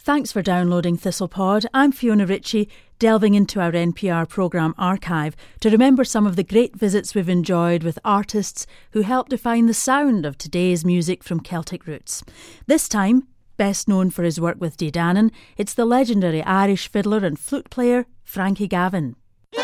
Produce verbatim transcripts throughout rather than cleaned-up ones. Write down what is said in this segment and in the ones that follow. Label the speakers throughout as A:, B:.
A: Thanks for downloading ThistlePod. I'm Fiona Ritchie, delving into our N P R programme archive to remember some of the great visits we've enjoyed with artists who helped define the sound of today's music from Celtic roots. This time, best known for his work with Dee Danan, it's the legendary Irish fiddler and flute player Frankie Gavin.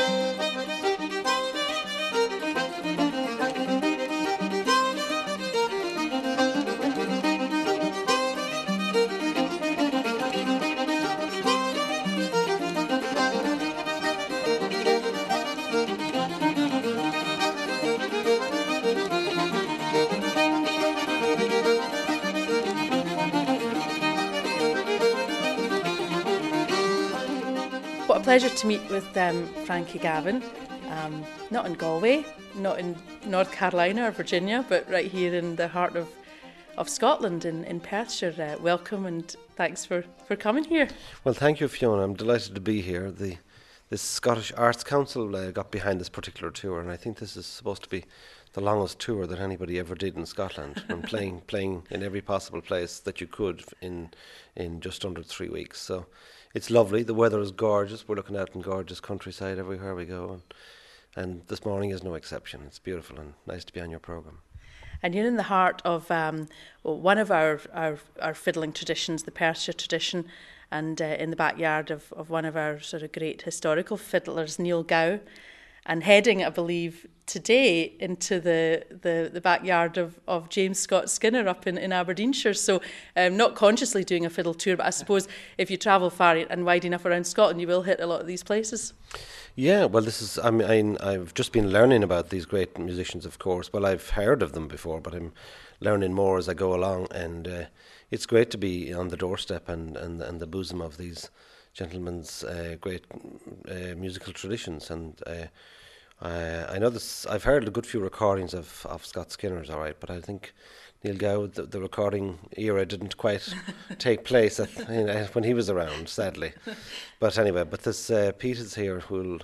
B: What a pleasure to meet with um, Frankie Gavin, um, not in Galway, not in North Carolina or Virginia, but right here in the heart of, of Scotland, in, in Perthshire. Uh, welcome and thanks for, for coming here.
C: Well, thank you, Fiona. I'm delighted to be here. The the Scottish Arts Council uh, got behind this particular tour, and I think this is supposed to be the longest tour that anybody ever did in Scotland, and playing playing in every possible place that you could in in just under three weeks. So it's lovely. The weather is gorgeous. We're looking out in gorgeous countryside everywhere we go, and, and this morning is no exception. It's beautiful and nice to be on your programme.
B: And you're in the heart of um, well, one of our, our, our fiddling traditions, the Perthshire tradition, and uh, in the backyard of, of one of our sort of great historical fiddlers, Neil Gow, and heading, I believe, today into the, the, the backyard of, of James Scott Skinner up in, in Aberdeenshire. So um, not consciously doing a fiddle tour, but I suppose if you travel far and wide enough around Scotland, you will hit a lot of these places.
C: Yeah, well, this is, I mean, I've just been learning about these great musicians, of course. Well, I've heard of them before, but I'm learning more as I go along. And uh, it's great to be on the doorstep and, and, and the bosom of these gentlemen's uh, great uh, musical traditions. And uh, I, I know this, I've heard a good few recordings of, of Scott Skinner's, all right, but I think Neil Gow, the, the recording era didn't quite take place at, you know, when he was around, sadly. But anyway, but this uh, Pete is here who'll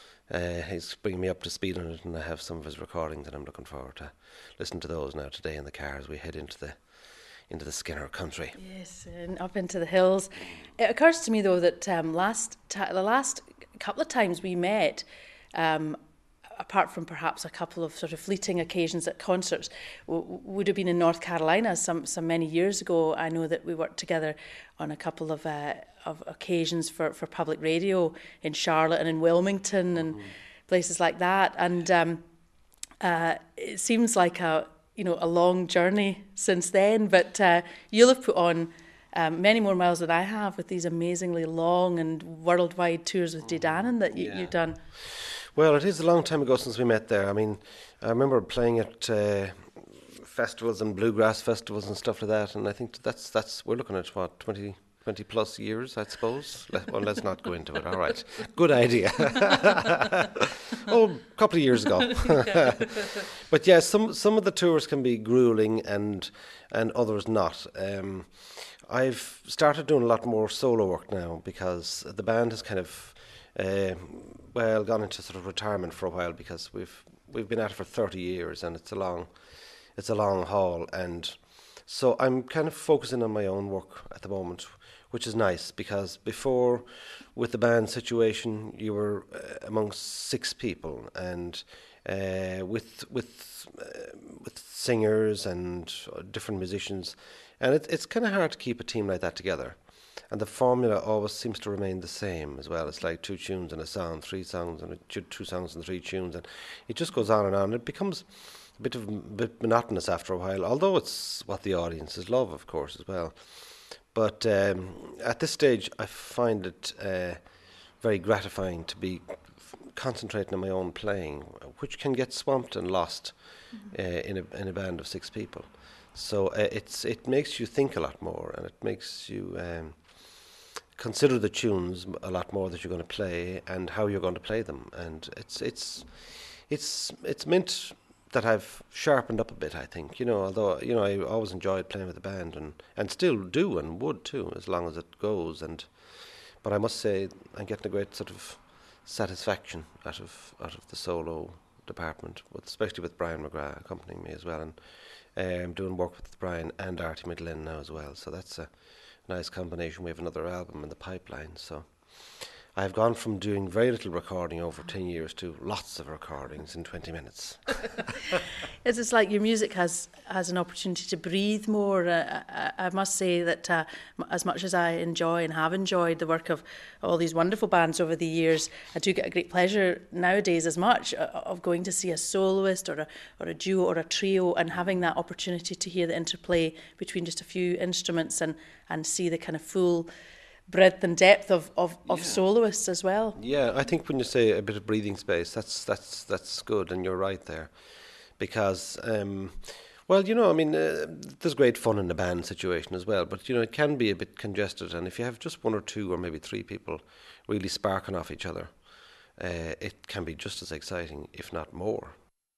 C: uh, he's bringing me up to speed on it, and I have some of his recordings, and I'm looking forward to listen to those now today in the car as we head into the into the Skinner country.
B: Yes, and up into the hills. It occurs to me though that um, last ta- the last couple of times we met, um, apart from perhaps a couple of sort of fleeting occasions at concerts, w- would have been in North Carolina some, some many years ago. I know that we worked together on a couple of uh, of occasions for, for public radio in Charlotte and in Wilmington and mm-hmm. places like that. And um, uh, it seems like a you know a long journey since then. But uh, you'll have put on um, many more miles than I have with these amazingly long and worldwide tours with Dee Danan that you, yeah. you've done.
C: Well, it is a long time ago since we met there. I mean, I remember playing at uh, festivals and bluegrass festivals and stuff like that, and I think that's that's we're looking at what twenty, twenty plus years, I suppose. Let, well, let's not go into it. All right, good idea. Oh, a couple of years ago. But yeah, some some of the tours can be grueling and and others not. Um, I've started doing a lot more solo work now because the band has kind of. Uh, well, gone into sort of retirement for a while because we've we've been at it for thirty years and it's a long it's a long haul, and so I'm kind of focusing on my own work at the moment, which is nice because before, with the band situation, you were uh, amongst six people and uh, with with uh, with singers and different musicians, and it, it's kind of hard to keep a team like that together. And the formula always seems to remain the same as well. It's like two tunes and a song, three songs and a, two songs and three tunes, and it just goes on and on. It becomes a bit of a bit monotonous after a while, although it's what the audiences love, of course, as well. But um, at this stage, I find it uh, very gratifying to be f- concentrating on my own playing, which can get swamped and lost mm-hmm. uh, in a in a band of six people. So uh, it's it makes you think a lot more, and it makes you. Um, consider the tunes a lot more that you're going to play and how you're going to play them, and it's it's it's it's meant that I've sharpened up a bit, I think, you know, although you know I always enjoyed playing with the band and, and still do and would too as long as it goes, and but I must say I'm getting a great sort of satisfaction out of out of the solo department, with, especially with Brian McGrath accompanying me as well, and um, doing work with Brian and Artie McGlynn now as well, so that's a nice combination. We have another album in the pipeline, so I've gone from doing very little recording over ten years to lots of recordings in twenty minutes.
B: It's just like your music has, has an opportunity to breathe more. Uh, I, I must say that uh, as much as I enjoy and have enjoyed the work of all these wonderful bands over the years, I do get a great pleasure nowadays as much of going to see a soloist or a, or a duo or a trio and having that opportunity to hear the interplay between just a few instruments and, and see the kind of full breadth and depth of, of, of yeah. soloists as well.
C: Yeah, I think when you say a bit of breathing space, that's that's that's good, and you're right there. Because, um, well, you know, I mean, uh, there's great fun in the band situation as well, but, you know, it can be a bit congested, and if you have just one or two or maybe three people really sparking off each other, uh, it can be just as exciting, if not more.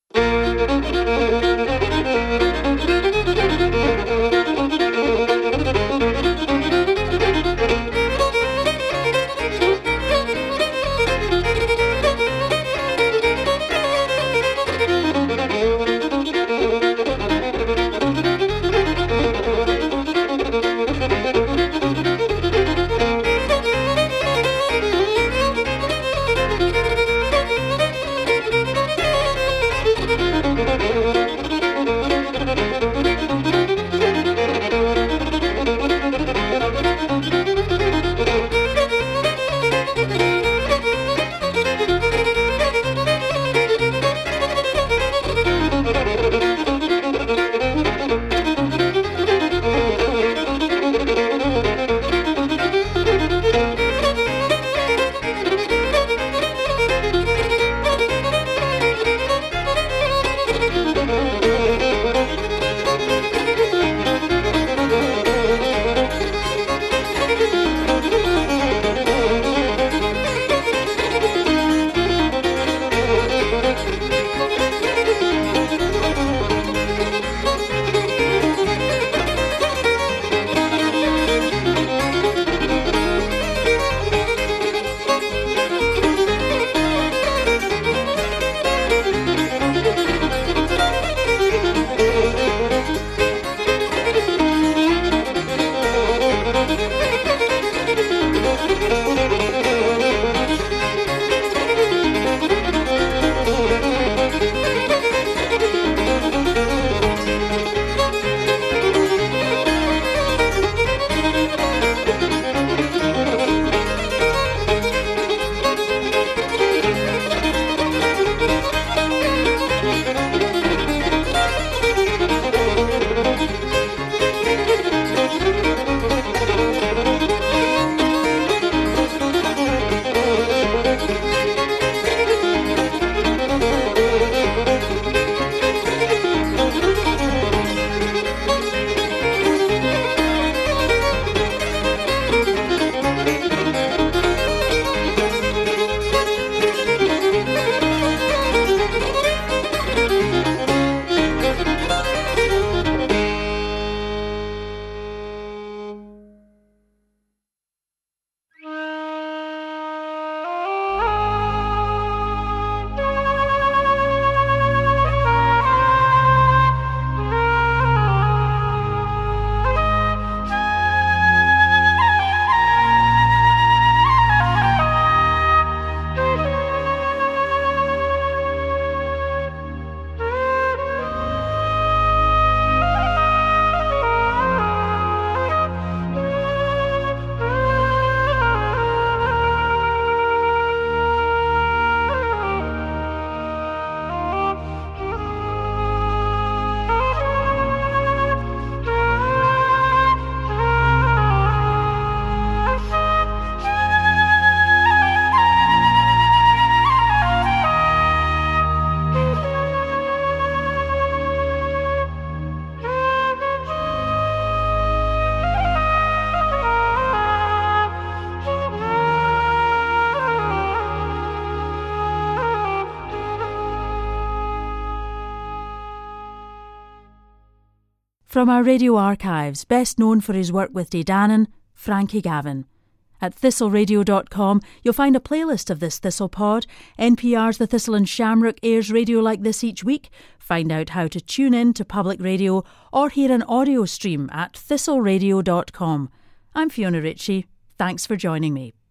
A: From our radio archives, best known for his work with Dedanan, Frankie Gavin. At thistle radio dot com, you'll find a playlist of this Thistle Pod. N P R's The Thistle and Shamrock airs radio like this each week. Find out how to tune in to public radio or hear an audio stream at thistle radio dot com. I'm Fiona Ritchie. Thanks for joining me.